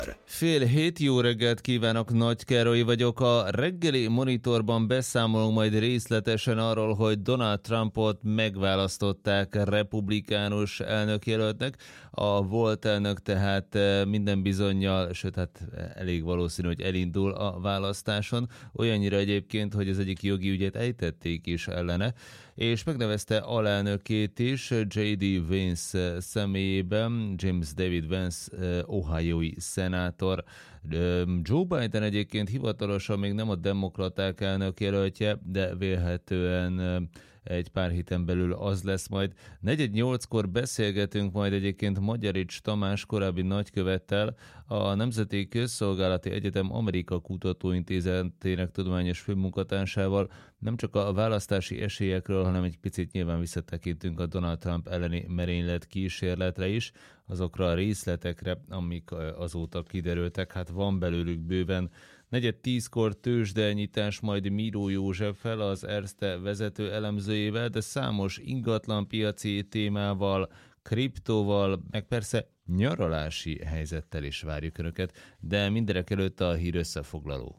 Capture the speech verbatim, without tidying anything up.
Fél hét, jó reggelt kívánok, Nagy Károly vagyok. A reggeli monitorban beszámolunk majd részletesen arról, hogy Donald Trumpot megválasztották republikánus elnökjelöltnek. A volt elnök tehát minden bizonnyal, sőt hát elég valószínű, hogy elindul a választáson. Olyannyira egyébként, hogy az egyik jogi ügyet ejtették is ellene, és megnevezte alelnökét is J D. Vance személyében, James David Vance, ohiói szenátor. Joe Biden egyébként hivatalosan még nem a demokraták elnökjelöltje, de vélhetően egy pár héten belül az lesz majd. negyed nyolckor beszélgetünk majd egyébként Magyarics Tamás korábbi nagykövettel, a Nemzeti Közszolgálati Egyetem Amerika Kutatóintézetének tudományos főmunkatársával. Nem csak a választási esélyekről, hanem egy picit nyilván visszatekintünk a Donald Trump elleni merénylet kísérletre is, azokra a részletekre, amik azóta kiderültek, hát van belőlük bőven. Negyed tízkor tőzsdenyítás majd Miró Józseffel, az Erste vezető elemzőjével, de számos ingatlanpiaci témával, kriptóval, meg persze nyaralási helyzettel is várjuk Önöket, de mindenek előtt a hír összefoglaló.